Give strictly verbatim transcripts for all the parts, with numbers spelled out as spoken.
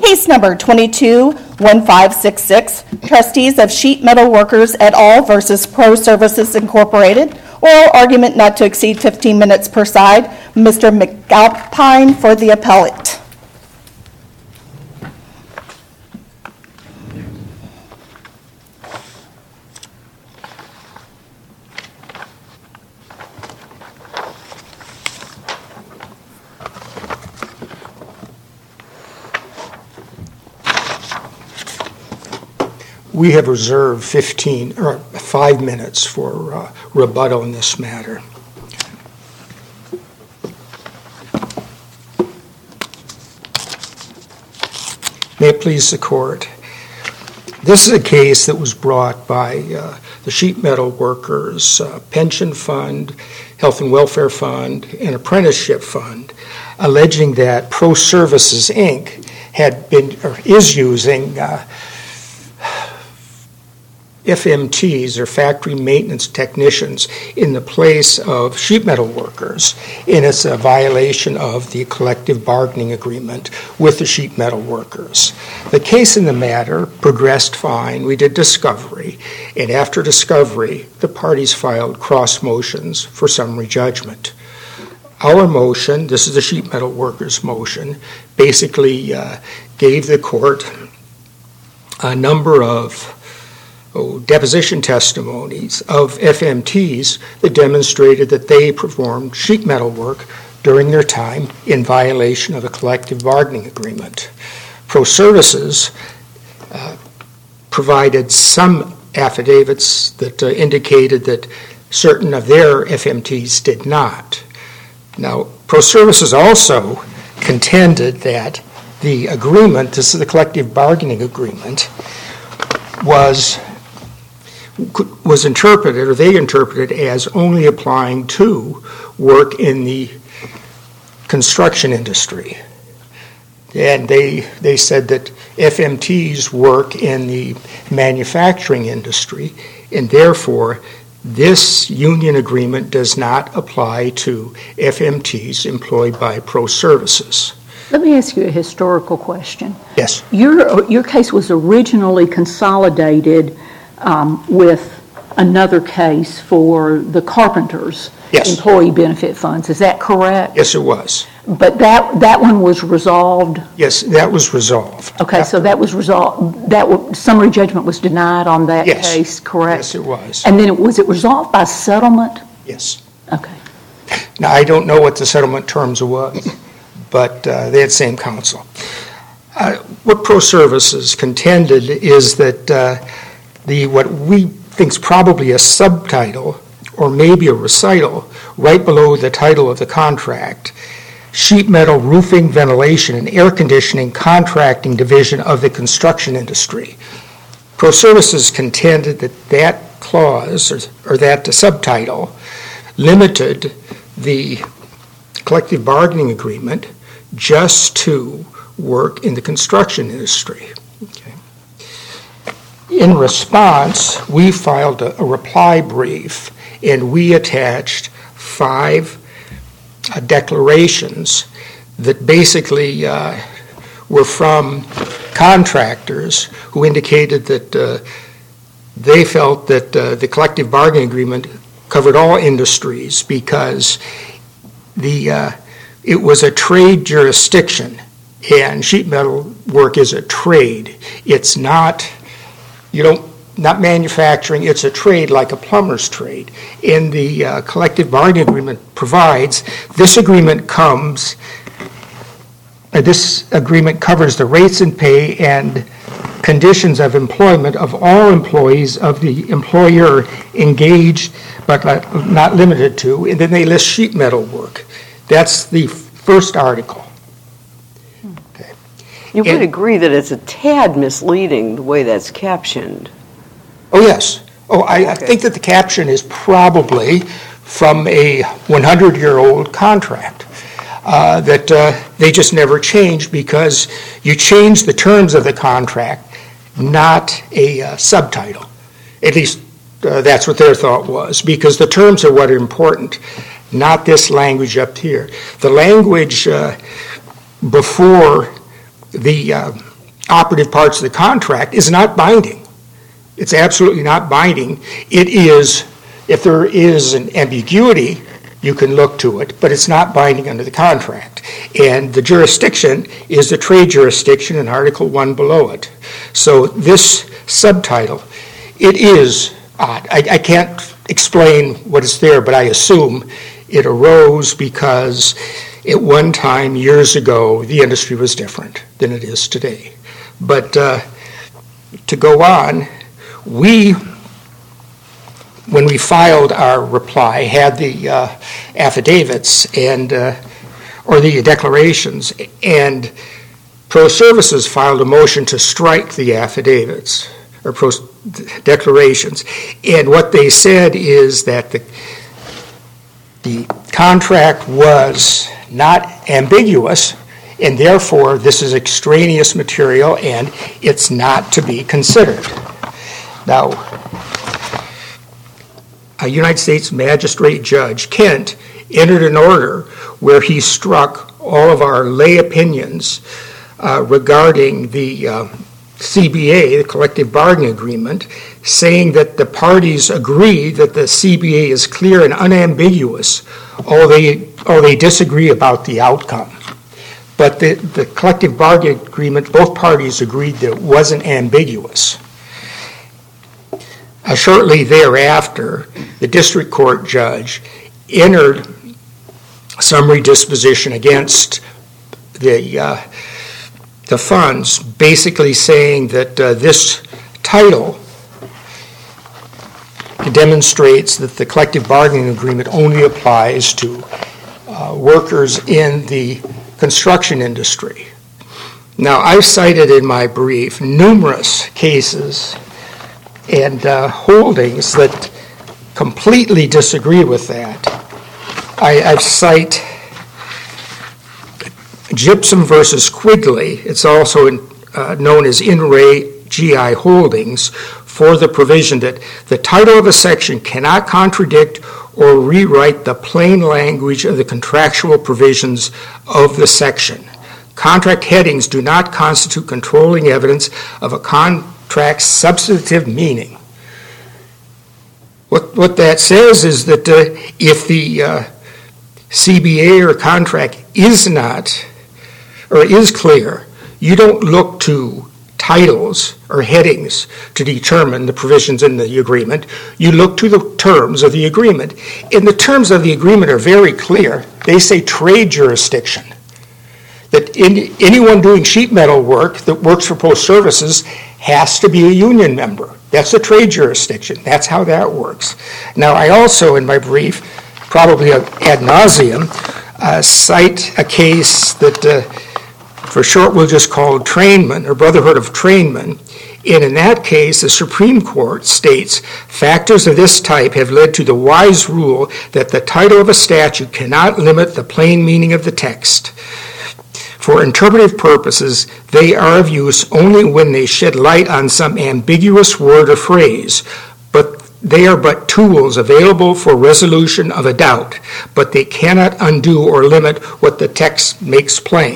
Case number twenty-two one five six six, Trustees of Sheet Metal Workers et al. Versus Pro Services Incorporated. Oral argument not to exceed fifteen minutes per side. Mister McAlpine for the appellate. We have reserved fifteen or five minutes for uh, rebuttal in this matter. May it please the court. This is a case that was brought by uh, the Sheet Metal Workers uh, Pension Fund, Health and Welfare Fund, and Apprenticeship Fund, alleging that Pro Services Incorporated had been or is using uh, F M Ts, or factory maintenance technicians, in the place of sheet metal workers, and it's a violation of the collective bargaining agreement with the sheet metal workers. The case in the matter progressed fine. We did discovery, and after discovery, the parties filed cross motions for summary judgment. Our motion, this is the sheet metal workers motion, basically uh, gave the court a number of Oh, deposition testimonies of F M Ts that demonstrated that they performed sheet metal work during their time in violation of a collective bargaining agreement. Pro Services uh, provided some affidavits that uh, indicated that certain of their F M Ts did not. Now, Pro Services also contended that the agreement, this is the collective bargaining agreement, was was interpreted, or they interpreted, as only applying to work in the construction industry. And they they said that F M Ts work in the manufacturing industry, and therefore this union agreement does not apply to F M Ts employed by Pro Services. Let me ask you a historical question. Yes. Your your case was originally consolidated Um, with another case for the carpenters' yes. employee benefit funds. Is that correct? Yes, it was. But that that one was resolved? Yes, that was resolved. Okay, after. So that was resolved. That w- summary judgment was denied on that yes. case, correct? Yes, it was. And then it, was it resolved by settlement? Yes. Okay. Now, I don't know what the settlement terms was, but uh, they had same counsel. Uh, what Pro Services contended is that uh, the what we think is probably a subtitle or maybe a recital right below the title of the contract, Sheet Metal Roofing, Ventilation, and Air Conditioning Contracting Division of the Construction Industry. Pro Services contended that that clause, or, or that subtitle, limited the collective bargaining agreement just to work in the construction industry. Okay. In response, we filed a, a reply brief, and we attached five uh, declarations that basically uh, were from contractors who indicated that uh, they felt that uh, the collective bargaining agreement covered all industries because the uh, it was a trade jurisdiction, and sheet metal work is a trade. It's not You don't, not manufacturing, it's a trade like a plumber's trade. And the uh, collective bargaining agreement provides, this agreement comes, uh, this agreement covers the rates and pay and conditions of employment of all employees of the employer engaged, but not, not limited to, and then they list sheet metal work. That's the first article. You would and, agree that it's a tad misleading the way that's captioned. Oh, yes. Oh, I, okay. I think that the caption is probably from a hundred-year-old contract uh, that uh, they just never changed because you change the terms of the contract, not a uh, subtitle. At least uh, that's what their thought was, because the terms are what are important, not this language up here. The language uh, before the uh, operative parts of the contract is not binding. It's absolutely not binding. It is, if there is an ambiguity, you can look to it, but it's not binding under the contract. And the jurisdiction is the trade jurisdiction in Article one below it. So this subtitle, it is odd. I, I can't explain what is there, but I assume it arose because at one time, years ago, the industry was different than it is today. But uh, to go on, we, when we filed our reply, had the uh, affidavits and uh, or the declarations, and Pro Services filed a motion to strike the affidavits or pro declarations. And what they said is that the the contract was not ambiguous, and therefore this is extraneous material and it's not to be considered. Now, a United States Magistrate Judge, Kent, entered an order where he struck all of our lay opinions uh, regarding the uh, C B A, the Collective Bargaining Agreement, saying that the parties agree that the C B A is clear and unambiguous, although they, although they disagree about the outcome. But the, the Collective Bargaining Agreement, both parties agreed that it wasn't ambiguous. Uh, shortly thereafter, the district court judge entered summary disposition against the uh, the funds, basically saying that uh, this title demonstrates that the collective bargaining agreement only applies to uh, workers in the construction industry. Now, I've cited in my brief numerous cases and uh, holdings that completely disagree with that. I, I cite Gypsum versus Quigley. It's also in, uh, known as In Re G I Holdings, for the provision that the title of a section cannot contradict or rewrite the plain language of the contractual provisions of the section. Contract headings do not constitute controlling evidence of a contract's substantive meaning. What, what that says is that uh, if the uh, C B A or contract is not, or is clear, you don't look to titles or headings to determine the provisions in the agreement. You look to the terms of the agreement. And the terms of the agreement are very clear. They say trade jurisdiction. That in, anyone doing sheet metal work that works for Pro Services has to be a union member. That's a trade jurisdiction. That's how that works. Now, I also, in my brief, probably ad nauseum, uh, cite a case that uh, for short we'll just call Trainman, or Brotherhood of Trainman. And in that case, the Supreme Court states, factors of this type have led to the wise rule that the title of a statute cannot limit the plain meaning of the text. For interpretive purposes, they are of use only when they shed light on some ambiguous word or phrase, but they are but tools available for resolution of a doubt, but they cannot undo or limit what the text makes plain.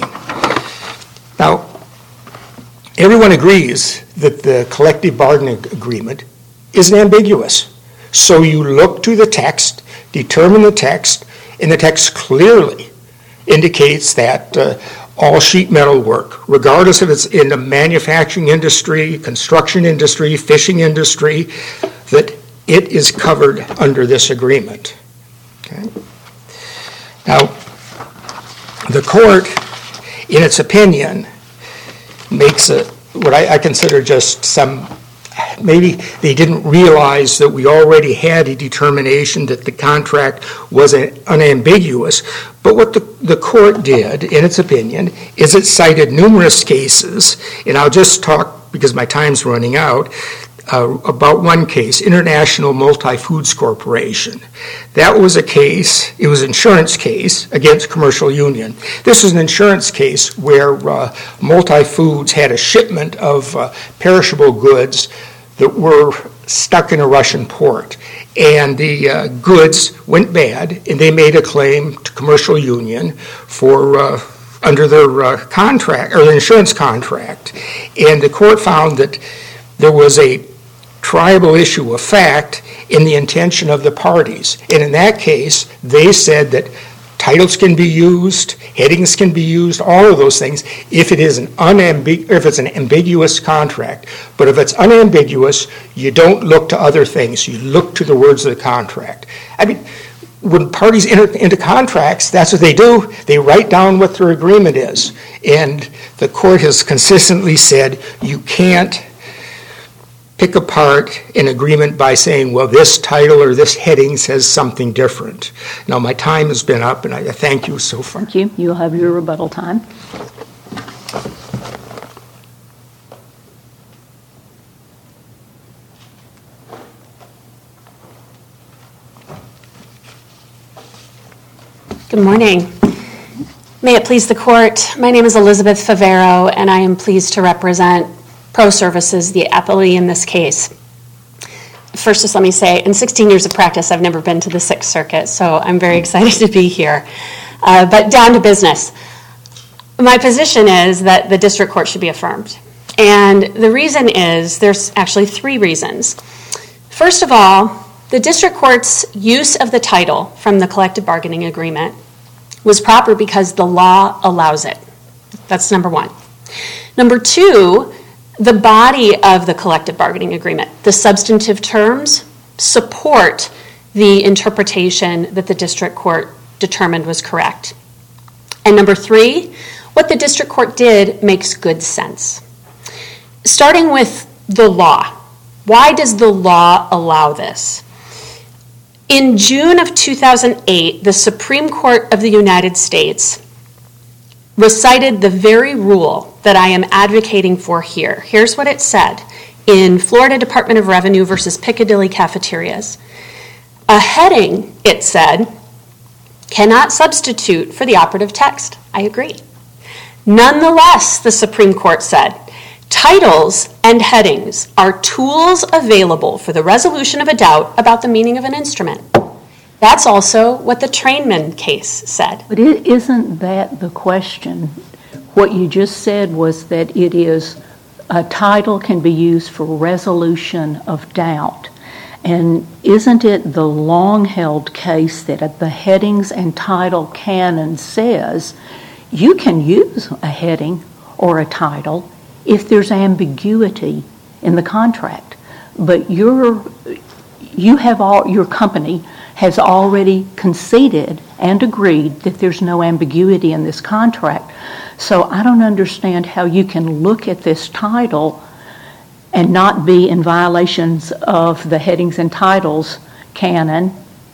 Now, everyone agrees that the collective bargaining agreement is ambiguous. So you look to the text, determine the text, and the text clearly indicates that uh, all sheet metal work, regardless if it's in the manufacturing industry, construction industry, fishing industry, that it is covered under this agreement. Okay? Now, the court, in its opinion, makes a, what I, I consider just some, maybe they didn't realize that we already had a determination that the contract was unambiguous. But what the, the court did, in its opinion, is it cited numerous cases, and I'll just talk, because my time's running out, Uh, about one case, International Multi-Foods Corporation. That was a case, it was an insurance case against Commercial Union. This is an insurance case where uh, Multi-Foods had a shipment of uh, perishable goods that were stuck in a Russian port. And the uh, goods went bad, and they made a claim to Commercial Union for uh, under their uh, contract, or the insurance contract. And the court found that there was a tribal issue of fact in the intention of the parties. And in that case, they said that titles can be used, headings can be used, all of those things, if it is an unambi- if it's an ambiguous contract. But if it's unambiguous, you don't look to other things. You look to the words of the contract. I mean, when parties enter into contracts, that's what they do. They write down what their agreement is. And the court has consistently said you can't pick apart an agreement by saying, well, this title or this heading says something different. Now, my time has been up, and I thank you so far. Thank you. You'll have your rebuttal time. Good morning. May it please the court, my name is Elizabeth Favero, and I am pleased to represent Pro Services, the appellee in this case. First, just let me say, in sixteen years of practice, I've never been to the Sixth Circuit, so I'm very excited to be here. Uh, but down to business. My position is that the district court should be affirmed. And the reason is, there's actually three reasons. First of all, the district court's use of the title from the collective bargaining agreement was proper because the law allows it. That's number one. Number two, the body of the collective bargaining agreement, the substantive terms, support the interpretation that the district court determined was correct. And number three, what the district court did makes good sense. Starting with the law. Why does the law allow this? In June of two thousand eight, the Supreme Court of the United States recited the very rule that I am advocating for here. Here's what it said in Florida Department of Revenue versus Piccadilly Cafeterias. A heading, it said, cannot substitute for the operative text. I agree. Nonetheless, the Supreme Court said, titles and headings are tools available for the resolution of a doubt about the meaning of an instrument. That's also what the Trainman case said. But it, isn't that the question? What you just said was that it is, a title can be used for resolution of doubt. And isn't it the long-held case that the headings and title canon says you can use a heading or a title if there's ambiguity in the contract? But your, you have all, your company has already conceded and agreed that there's no ambiguity in this contract. So I don't understand how you can look at this title and not be in violations of the headings and titles canon,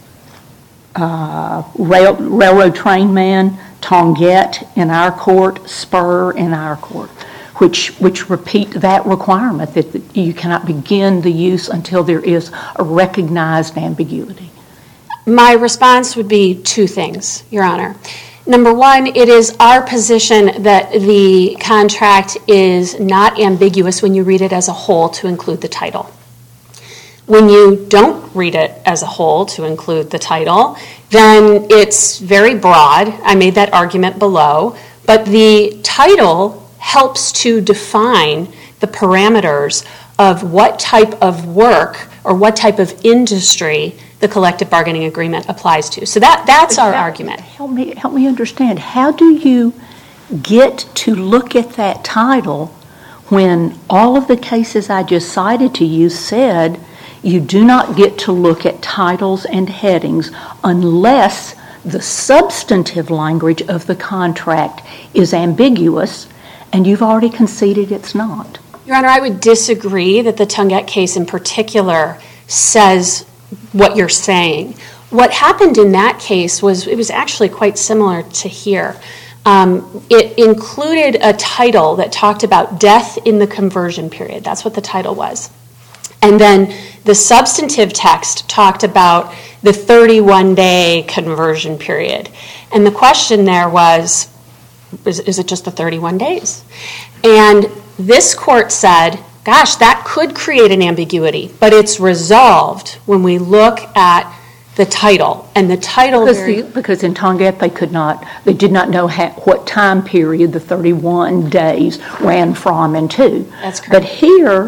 uh, rail, railroad trainman, Tonguette in our court, Spur in our court, which which repeat that requirement that you cannot begin the use until there is a recognized ambiguity. My response would be two things, Your Honor. Number one, it is our position that the contract is not ambiguous when you read it as a whole to include the title. When you don't read it as a whole to include the title, then it's very broad. I made that argument below. But the title helps to define the parameters of what type of work or what type of industry the collective bargaining agreement applies to. So that, that's our Help- argument. Help me, help me understand. How do you get to look at that title when all of the cases I just cited to you said you do not get to look at titles and headings unless the substantive language of the contract is ambiguous, and you've already conceded it's not? Your Honor, I would disagree that the Tonguette case in particular says what you're saying. What happened in that case was it was actually quite similar to here. Um, it included a title that talked about death in the conversion period. That's what the title was. And then the substantive text talked about the thirty-one day conversion period. And the question there was, is, is it just the thirty-one days? And this court said, gosh, that could create an ambiguity, but it's resolved when we look at the title, and the title Because, very- the, because in Tongaat, they could not, they did not know ha- what time period the thirty-one days ran from and to. That's correct. But here,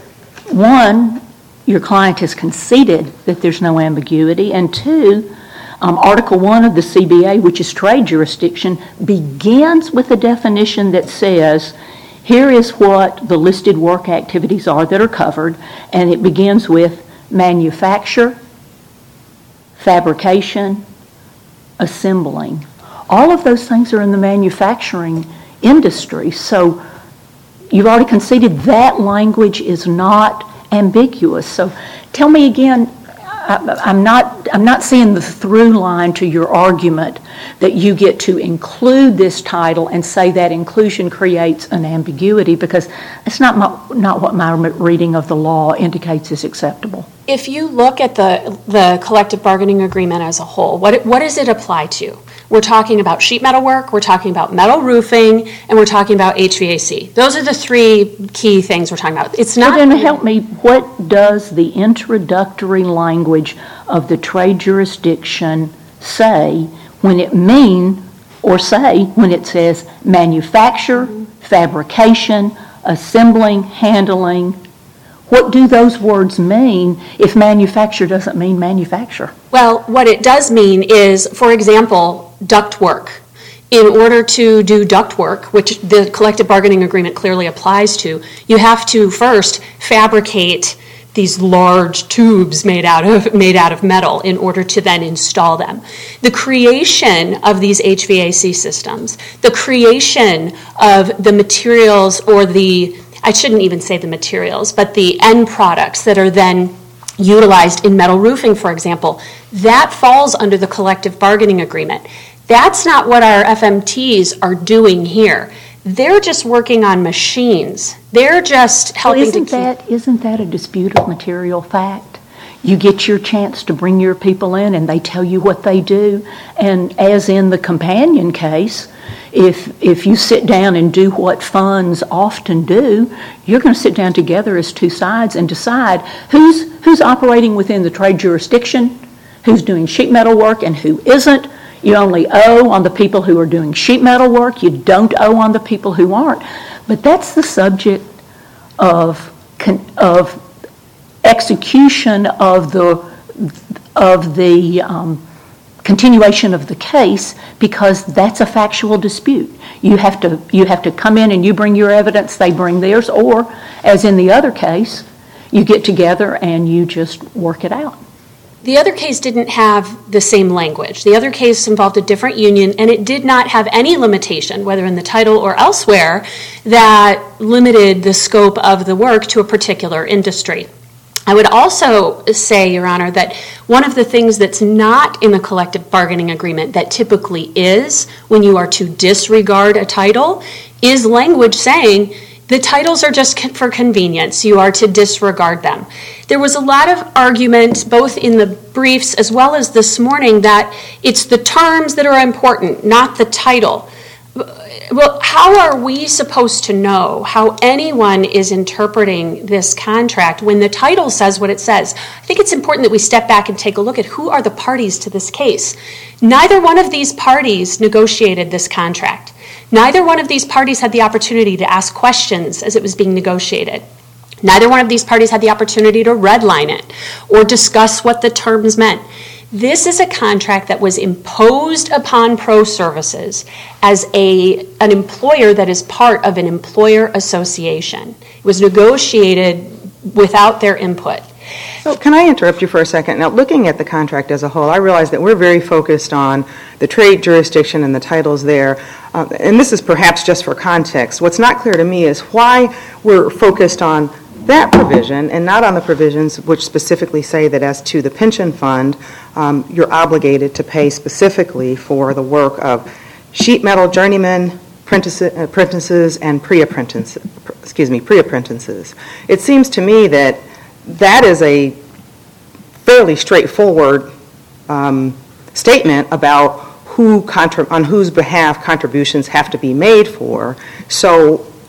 one, your client has conceded that there's no ambiguity, and two, um, Article one of the C B A, which is trade jurisdiction, begins with a definition that says, here is what the listed work activities are that are covered, and it begins with manufacture, fabrication, assembling. All of those things are in the manufacturing industry. So you've already conceded that language is not ambiguous. So tell me again, I, I'm not, I'm not seeing the through line to your argument that you get to include this title and say that inclusion creates an ambiguity, because it's not my, not what my reading of the law indicates is acceptable. If you look at the, the collective bargaining agreement as a whole, what, it, what does it apply to? We're talking about sheet metal work, we're talking about metal roofing, and we're talking about H V A C. Those are the three key things we're talking about. It's not. So then help me, what does the introductory language of the trade jurisdiction say when it mean, or say when it says manufacture, fabrication, assembling, handling? What do those words mean if manufacture doesn't mean manufacture? Well, what it does mean is, for example, duct work. In order to do duct work, which the collective bargaining agreement clearly applies to, you have to first fabricate these large tubes made out of made out of metal in order to then install them. The creation of these H V A C systems, the creation of the materials, or the, I shouldn't even say the materials, but the end products that are then utilized in metal roofing, for example, that falls under the collective bargaining agreement. That's not what our F M Ts are doing here. They're just working on machines. They're just helping well, isn't to keep... That, isn't that a dispute of material fact? You get your chance to bring your people in and they tell you what they do. And as in the companion case, if if you sit down and do what funds often do, you're going to sit down together as two sides and decide who's who's operating within the trade jurisdiction, who's doing sheet metal work and who isn't. You only owe on the people who are doing sheet metal work. You don't owe on the people who aren't. But that's the subject of of execution of the of the um, continuation of the case, because that's a factual dispute. You have to you have to come in and you bring your evidence, they bring theirs, or as in the other case, you get together and you just work it out. The other case didn't have the same language. The other case involved a different union, and it did not have any limitation, whether in the title or elsewhere, that limited the scope of the work to a particular industry. I would also say, Your Honor, that one of the things that's not in the collective bargaining agreement that typically is when you are to disregard a title is language saying the titles are just for convenience. You are to disregard them. There was a lot of argument, both in the briefs as well as this morning, that it's the terms that are important, not the title. Well, how are we supposed to know how anyone is interpreting this contract when the title says what it says? I think it's important that we step back and take a look at who are the parties to this case. Neither one of these parties negotiated this contract. Neither one of these parties had the opportunity to ask questions as it was being negotiated. Neither one of these parties had the opportunity to redline it or discuss what the terms meant. This is a contract that was imposed upon Pro Services as a, an employer that is part of an employer association. It was negotiated without their input. So can I interrupt you for a second? Now, looking at the contract as a whole, I realize that we're very focused on the trade jurisdiction and the titles there. Uh, and this is perhaps just for context. What's not clear to me is why we're focused on that provision and not on the provisions which specifically say that as to the pension fund, um, you're obligated to pay specifically for the work of sheet metal journeymen, apprentices, and pre-apprentices. Excuse me, pre-apprentices. It seems to me that that is a fairly straightforward um, statement about who contra- on whose behalf contributions have to be made for. So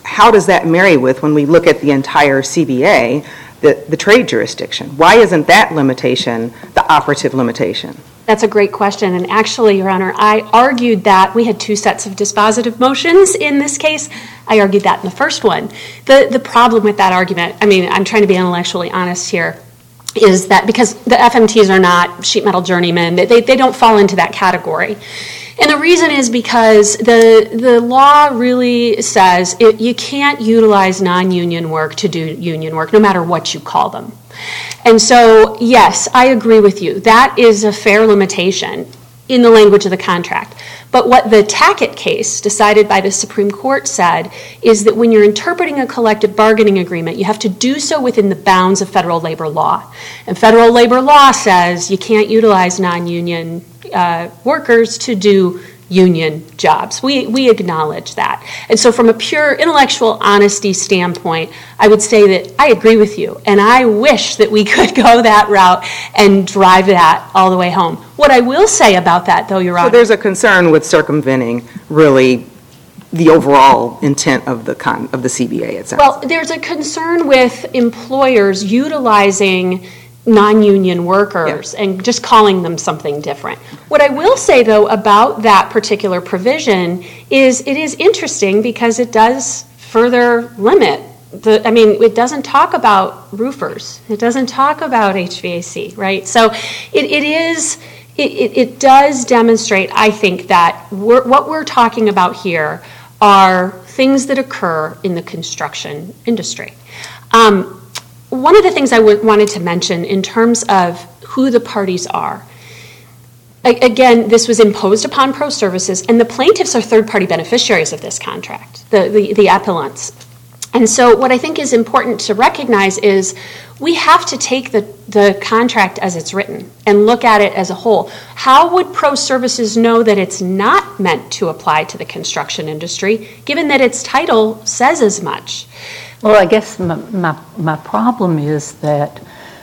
how does that marry with, when we look at the entire C B A, the, the trade jurisdiction? Why isn't that limitation the operative limitation? That's a great question. And actually, Your Honor, I argued that we had two sets of dispositive motions in this case. I argued that in the first one. The, the problem with that argument, I mean, I'm trying to be intellectually honest here, is that because the F M Ts are not sheet metal journeymen, they, they don't fall into that category. And the reason is because the the law really says it, you can't utilize non-union work to do union work, no matter what you call them. And so, yes, I agree with you. That is a fair limitation in the language of the contract. But what the Tackett case decided by the Supreme Court said is that when you're interpreting a collective bargaining agreement, you have to do so within the bounds of federal labor law. And federal labor law says you can't utilize non-union uh, workers to do union jobs. We we acknowledge that. And so from a pure intellectual honesty standpoint, I would say that I agree with you, and I wish that we could go that route and drive that all the way home. What I will say about that, though, Your Honor... So there's a concern with circumventing, really, the overall intent of the con- of the C B A, it sounds Well, there's a concern with employers utilizing non-union workers yeah. and just calling them something different. What I will say, though, about that particular provision is it is interesting because it does further limit the, I mean, it doesn't talk about roofers. It doesn't talk about H V A C, right? So it, it is, it, it, it does demonstrate, I think, that we're, what we're talking about here are things that occur in the construction industry. Um, One of the things I w- wanted to mention in terms of who the parties are, a- again, this was imposed upon Pro Services, and the plaintiffs are third-party beneficiaries of this contract, the, the, the appellants. And so what I think is important to recognize is we have to take the, the contract as it's written and look at it as a whole. How would Pro Services know that it's not meant to apply to the construction industry, given that its title says as much? Well, I guess my, my, my problem is that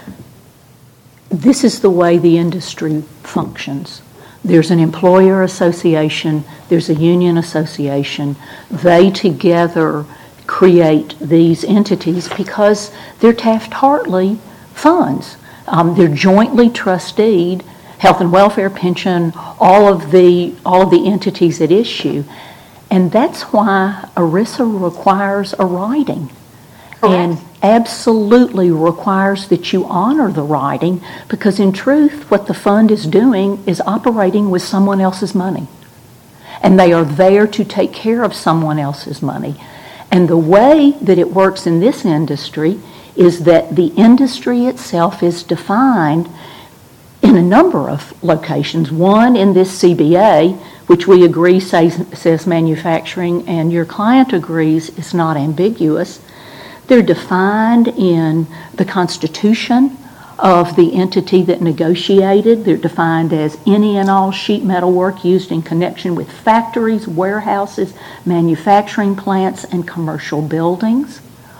this is the way the industry functions. There's an employer association, there's a union association. They together create these entities because they're Taft-Hartley funds. Um, they're jointly trusteed, health and welfare, pension, all of the all of the entities at issue. And that's why ERISA requires a writing. And absolutely requires that you honor the writing, because in truth what the fund is doing is operating with someone else's money. And they are there to take care of someone else's money. And the way that it works in this industry is that the industry itself is defined in a number of locations. One in this C B A, which we agree says, says manufacturing, and your client agrees is not ambiguous. They're defined in the constitution of the entity that negotiated. They're defined as any and all sheet metal work used in connection with factories, warehouses, manufacturing plants, and commercial buildings.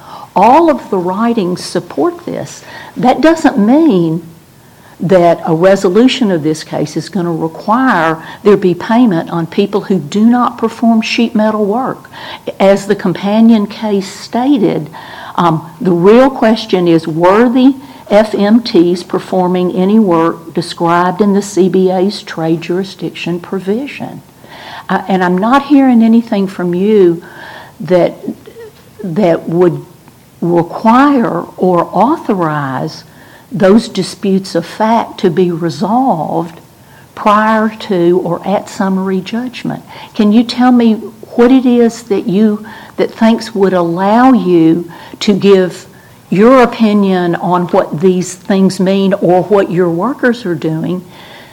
All of the writings support this. That doesn't mean that a resolution of this case is going to require there be payment on people who do not perform sheet metal work. As the companion case stated, um, the real question is, were the F M Ts performing any work described in the C B A's trade jurisdiction provision? Uh, and I'm not hearing anything from you that that would require or authorize those disputes of fact to be resolved prior to or at summary judgment. Can you tell me what it is that you that thinks would allow you to give your opinion on what these things mean or what your workers are doing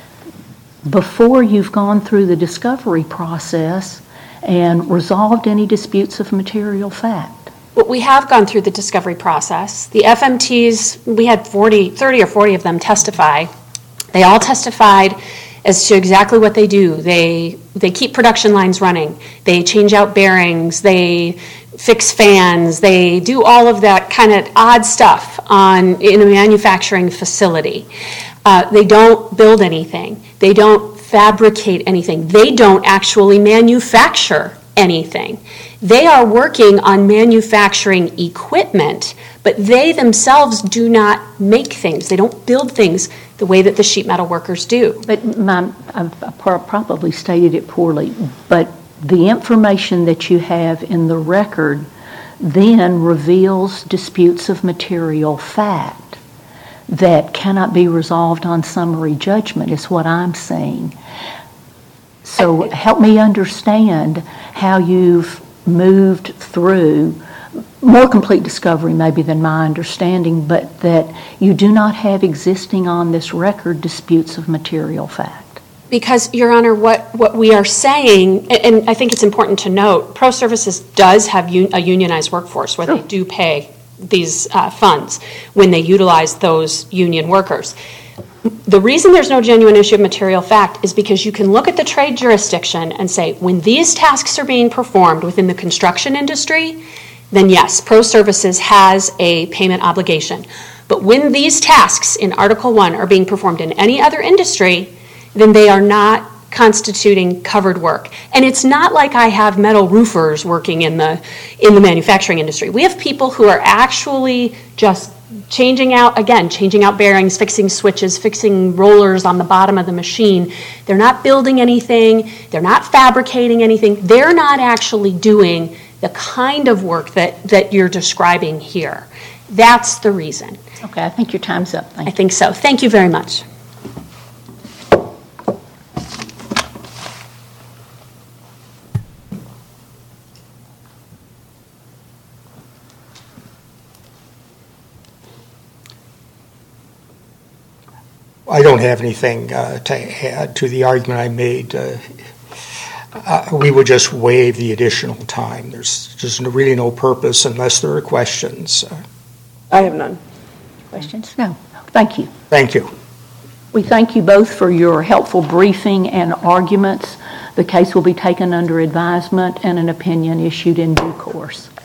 before you've gone through the discovery process and resolved any disputes of material fact? We have gone through the discovery process. The F M Ts, we had forty, thirty or forty of them testify. They all testified as to exactly what they do. They they keep production lines running. They change out bearings. They fix fans. They do all of that kind of odd stuff on in a manufacturing facility. Uh, they don't build anything. They don't fabricate anything. They don't actually manufacture anything. They are working on manufacturing equipment, but they themselves do not make things. They don't build things the way that the sheet metal workers do. But my, I've probably stated it poorly, but the information that you have in the record then reveals disputes of material fact that cannot be resolved on summary judgment, is what I'm saying. So help me understand how you've moved through more complete discovery maybe than my understanding, but that you do not have existing on this record disputes of material fact. Because, Your Honor, what, what we are saying, and, and I think it's important to note, Pro Services does have un, a unionized workforce where Sure. they do pay these uh, funds when they utilize those union workers. The reason there's no genuine issue of material fact is because you can look at the trade jurisdiction and say, when these tasks are being performed within the construction industry, then yes, Pro Services has a payment obligation. But when these tasks in Article one are being performed in any other industry, then they are not constituting covered work. And it's not like I have metal roofers working in the in the manufacturing industry. We have people who are actually just changing out, again, changing out bearings, fixing switches, fixing rollers on the bottom of the machine. They're not building anything. They're not fabricating anything. They're not actually doing the kind of work that, that you're describing here. That's the reason. Okay, I think your time's up. Thank I you. think so. Thank you very much. I don't have anything uh, to add to the argument I made. Uh, uh, we would just waive the additional time. There's just really no purpose unless there are questions. Uh, I have none. Questions? No. Thank you. thank you. We thank you both for your helpful briefing and arguments. The case will be taken under advisement and an opinion issued in due course.